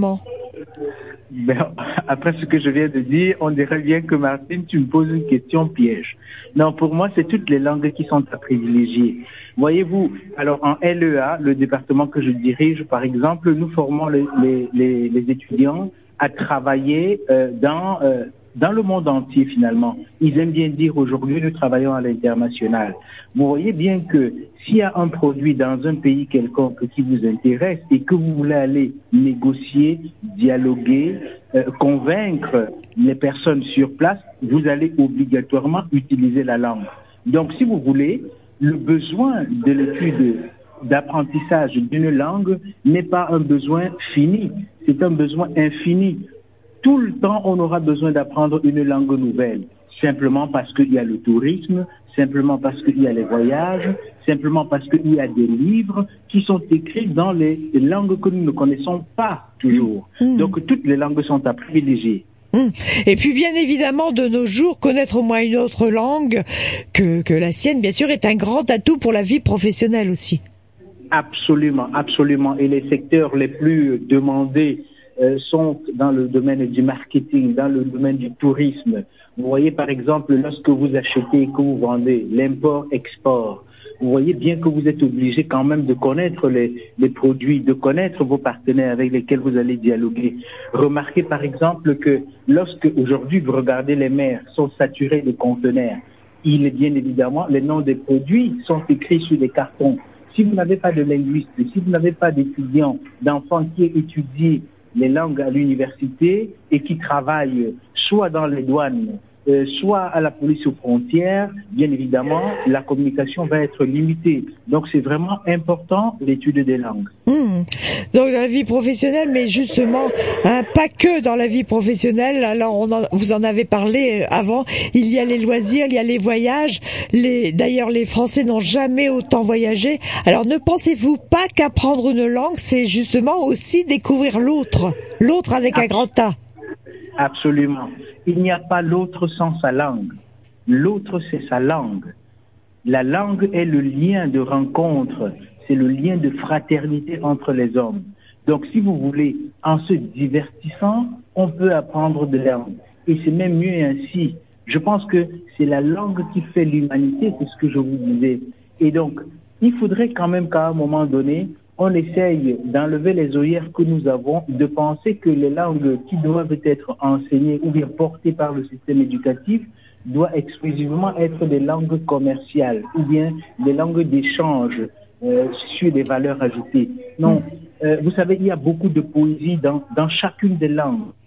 Ben, après ce que je viens de dire, on dirait bien que Martine, tu me poses une question piège. Non, pour moi, c'est toutes les langues qui sont à privilégier. Voyez-vous, alors en L E A, le département que je dirige, par exemple, nous formons les, les, les, les étudiants à travailler euh, dans euh, dans le monde entier finalement. Ils aiment bien dire aujourd'hui, nous travaillons à l'international. Vous voyez bien que s'il y a un produit dans un pays quelconque qui vous intéresse et que vous voulez aller négocier, dialoguer, euh, convaincre les personnes sur place, vous allez obligatoirement utiliser la langue. Donc, si vous voulez, le besoin de l'étude d'apprentissage d'une langue n'est pas un besoin fini, c'est un besoin infini. Tout le temps, on aura besoin d'apprendre une langue nouvelle, simplement parce qu'il y a le tourisme, simplement parce qu'il y a les voyages, simplement parce qu'il y a des livres qui sont écrits dans les langues que nous ne connaissons pas toujours. Mmh. Donc, toutes les langues sont à privilégier. Mmh. Et puis, bien évidemment, de nos jours, connaître au moins une autre langue que, que la sienne, bien sûr, est un grand atout pour la vie professionnelle aussi. Absolument, absolument. Et les secteurs les plus demandés Euh, sont dans le domaine du marketing, dans le domaine du tourisme. Vous voyez par exemple, lorsque vous achetez et que vous vendez, l'import-export, vous voyez bien que vous êtes obligé quand même de connaître les, les produits, de connaître vos partenaires avec lesquels vous allez dialoguer. Remarquez par exemple que lorsque aujourd'hui vous regardez les mers sont saturées de conteneurs, il est bien évidemment, les noms des produits sont écrits sur des cartons. Si vous n'avez pas de linguiste, si vous n'avez pas d'étudiants, d'enfants qui étudient les langues à l'université et qui travaillent soit dans les douanes, euh, soit à la police aux frontières, bien évidemment, la communication va être limitée. Donc, c'est vraiment important l'étude des langues. Mmh. Donc, dans la vie professionnelle, mais justement, hein, pas que dans la vie professionnelle. Alors, on en, vous en avez parlé avant. Il y a les loisirs, il y a les voyages. Les, d'ailleurs, les Français n'ont jamais autant voyagé. Alors, ne pensez-vous pas qu'apprendre une langue, c'est justement aussi découvrir l'autre, l'autre avec un grand A? Absolument. Il n'y a pas l'autre sans sa langue. L'autre, c'est sa langue. La langue est le lien de rencontre, c'est le lien de fraternité entre les hommes. Donc, si vous voulez, en se divertissant, on peut apprendre de langue. Et c'est même mieux ainsi. Je pense que c'est la langue qui fait l'humanité, c'est ce que je vous disais. Et donc, il faudrait quand même qu'à un moment donné, on essaye d'enlever les œillères que nous avons, de penser que les langues qui doivent être enseignées ou bien portées par le système éducatif doivent exclusivement être des langues commerciales ou bien des langues d'échange euh, sur des valeurs ajoutées. Non, euh, vous savez, il y a beaucoup de poésie dans, dans chacune des langues.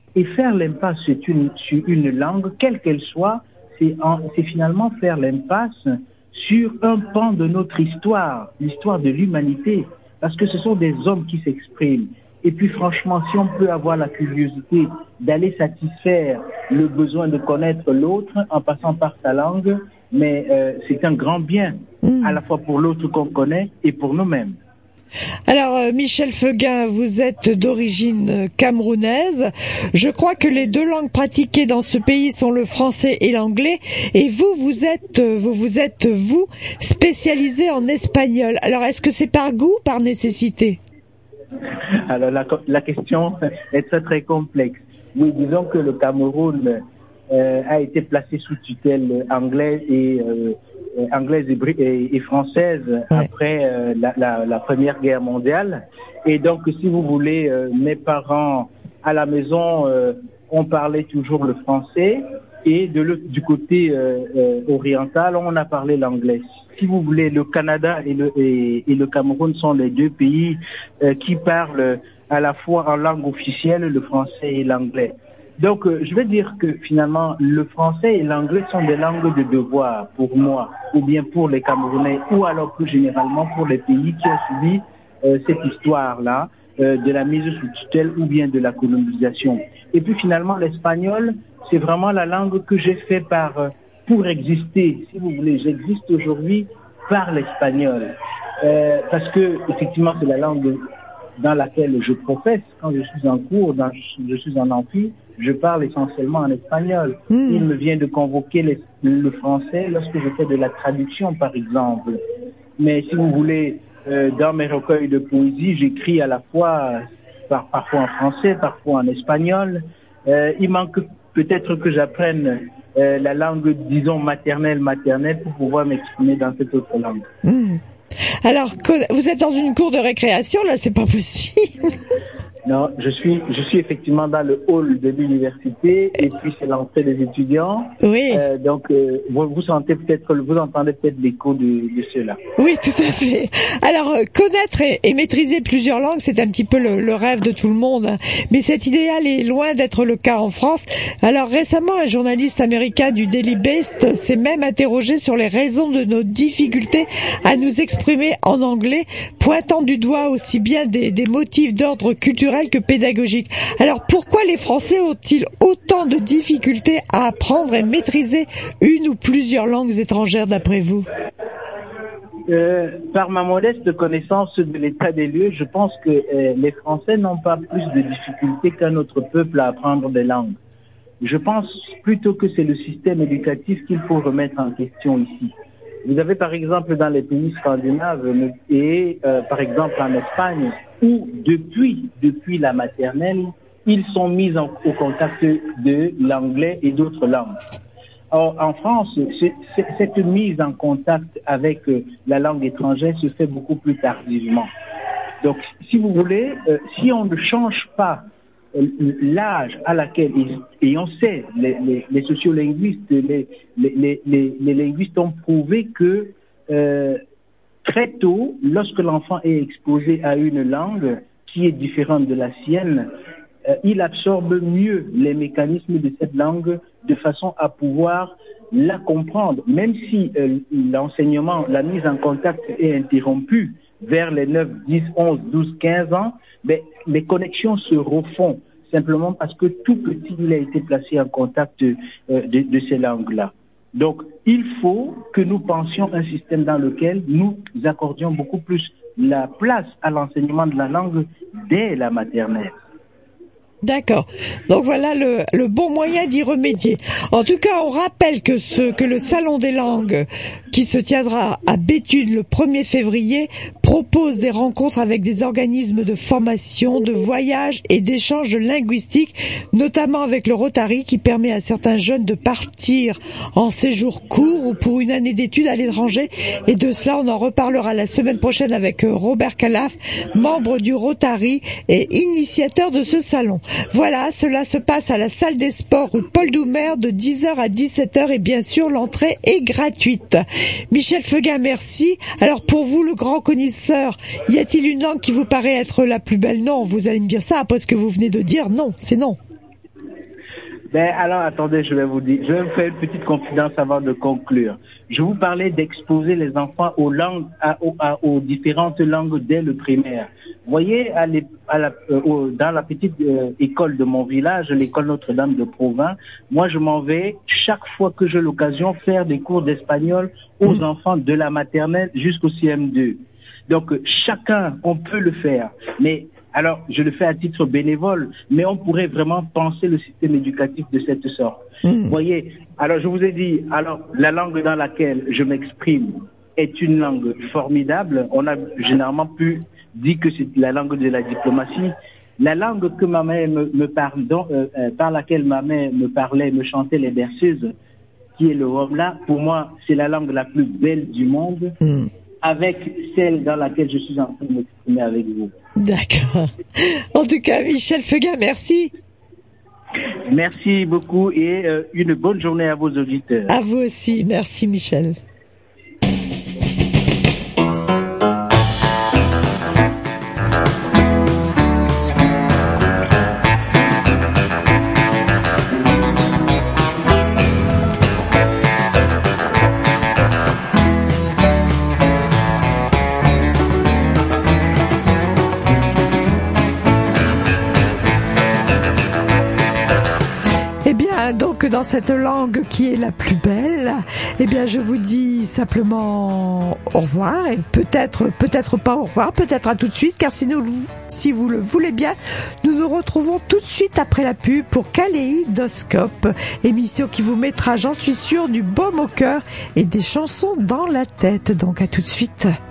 Et faire l'impasse sur une, sur une langue, quelle qu'elle soit, c'est, en, c'est finalement faire l'impasse sur un pan de notre histoire, l'histoire de l'humanité, parce que ce sont des hommes qui s'expriment. Et puis franchement, si on peut avoir la curiosité d'aller satisfaire le besoin de connaître l'autre en passant par sa langue, mais euh, c'est un grand bien, mmh. à la fois pour l'autre qu'on connaît et pour nous-mêmes. Alors, euh, Michel Fugain, vous êtes d'origine camerounaise. Je crois que les deux langues pratiquées dans ce pays sont le français et l'anglais. Et vous, vous êtes, vous, vous êtes, vous, spécialisé en espagnol. Alors, est-ce que c'est par goût ou par nécessité? Alors, la, la question est très, très complexe. Oui, disons que le Cameroun euh, a été placé sous tutelle anglaise et euh, anglaise et, et, et française ouais. après euh, la, la, la Première Guerre mondiale. Et donc, si vous voulez, euh, mes parents à la maison, euh, on parlait toujours le français et de le, du côté euh, euh, oriental, on a parlé l'anglais. Si vous voulez, le Canada et le, et, et le Cameroun sont les deux pays euh, qui parlent à la fois en langue officielle le français et l'anglais. Donc, euh, je vais dire que finalement, le français et l'anglais sont des langues de devoir pour moi, ou bien pour les Camerounais, ou alors plus généralement pour les pays qui ont subi euh, cette histoire-là, euh, de la mise sous tutelle ou bien de la colonisation. Et puis finalement, l'espagnol, c'est vraiment la langue que j'ai fait par euh, pour exister. Si vous voulez, j'existe aujourd'hui par l'espagnol, euh, parce que effectivement, c'est la langue dans laquelle je professe quand je suis en cours, dans, je suis en amphi, je parle essentiellement en espagnol. Mmh. Il me vient de convoquer les, le français lorsque je fais de la traduction, par exemple. Mais si vous voulez, euh, dans mes recueils de poésie, j'écris à la fois, par, parfois en français, parfois en espagnol. Euh, il manque peut-être que j'apprenne euh, la langue, disons, maternelle, maternelle, pour pouvoir m'exprimer dans cette autre langue. Mmh. Alors, vous êtes dans une cour de récréation, là, c'est pas possible. Non, je suis, je suis effectivement dans le hall de l'université et puis c'est l'entrée des étudiants. Oui. Euh, donc, euh, vous, vous sentez peut-être, vous entendez peut-être l'écho de, de cela. Oui, tout à fait. Alors, euh, connaître et, et maîtriser plusieurs langues, c'est un petit peu le, le rêve de tout le monde. Hein. Mais cet idéal est loin d'être le cas en France. Alors, récemment, un journaliste américain du Daily Beast s'est même interrogé sur les raisons de nos difficultés à nous exprimer en anglais, pointant du doigt aussi bien des, des motifs d'ordre culturel que pédagogique. Alors pourquoi les Français ont-ils autant de difficultés à apprendre et maîtriser une ou plusieurs langues étrangères d'après vous? Euh, par ma modeste connaissance de l'état des lieux, je pense que euh, les Français n'ont pas plus de difficultés qu'un autre peuple à apprendre des langues. Je pense plutôt que c'est le système éducatif qu'il faut remettre en question ici. Vous avez par exemple dans les pays scandinaves et euh, par exemple en Espagne, où depuis, depuis la maternelle, ils sont mis en, au contact de l'anglais et d'autres langues. Or, en France, c'est, c'est, cette mise en contact avec euh, la langue étrangère se fait beaucoup plus tardivement. Donc, si vous voulez, euh, si on ne change pas euh, l'âge à laquelle, ils, et on sait, les, les, les sociolinguistes, les, les, les, les linguistes ont prouvé que euh, très tôt, lorsque l'enfant est exposé à une langue qui est différente de la sienne, euh, il absorbe mieux les mécanismes de cette langue de façon à pouvoir la comprendre. Même si euh, l'enseignement, la mise en contact est interrompue vers les neuf, dix, onze, douze, quinze ans, mais les connexions se refont simplement parce que tout petit, il a été placé en contact euh, de, de ces langues-là. Donc, il faut que nous pensions un système dans lequel nous accordions beaucoup plus la place à l'enseignement de la langue dès la maternelle. D'accord. Donc voilà le, le bon moyen d'y remédier. En tout cas, on rappelle que ce que le Salon des langues qui se tiendra à Béthune le premier février propose des rencontres avec des organismes de formation, de voyage et d'échanges linguistiques, notamment avec le Rotary qui permet à certains jeunes de partir en séjour court ou pour une année d'études à l'étranger. Et de cela, on en reparlera la semaine prochaine avec Robert Calaf, membre du Rotary et initiateur de ce salon. Voilà, cela se passe à la salle des sports rue Paul Doumer de dix heures à dix-sept heures et bien sûr l'entrée est gratuite. Michel Fugain, merci. Alors pour vous, le grand connaisseur, y a-t-il une langue qui vous paraît être la plus belle? Non, vous allez me dire ça après ce que vous venez de dire. Non, c'est non. Ben alors attendez, je vais vous dire, je vais vous faire une petite confidence avant de conclure. Je vous parlais d'exposer les enfants aux langues, à, aux, à, aux différentes langues dès le primaire. Vous voyez, à à la, euh, au, dans la petite euh, école de mon village, l'école Notre-Dame de Provins, moi je m'en vais chaque fois que j'ai l'occasion faire des cours d'espagnol aux mmh. enfants de la maternelle jusqu'au C M deux. Donc chacun, on peut le faire, mais alors, je le fais à titre bénévole, mais on pourrait vraiment penser le système éducatif de cette sorte. Mmh. Vous voyez, alors je vous ai dit, alors la langue dans laquelle je m'exprime est une langue formidable. On a généralement pu dire que c'est la langue de la diplomatie. La langue que ma mère me, me parle, dont, euh, euh, par laquelle ma mère me parlait, me chantait les berceuses, qui est le Womla, pour moi, c'est la langue la plus belle du monde. Mmh. Avec celle dans laquelle je suis en train de m'exprimer avec vous. D'accord. En tout cas, Michel Fugain, merci. Merci beaucoup et euh, une bonne journée à vos auditeurs. À vous aussi. Merci, Michel. Donc dans cette langue qui est la plus belle, eh bien je vous dis simplement au revoir et peut-être peut-être pas au revoir, peut-être à tout de suite, car si nous si vous le voulez bien, nous nous retrouvons tout de suite après la pub pour Kaléidoscope, émission qui vous mettra, j'en suis sûre, du baume au cœur et des chansons dans la tête. Donc à tout de suite.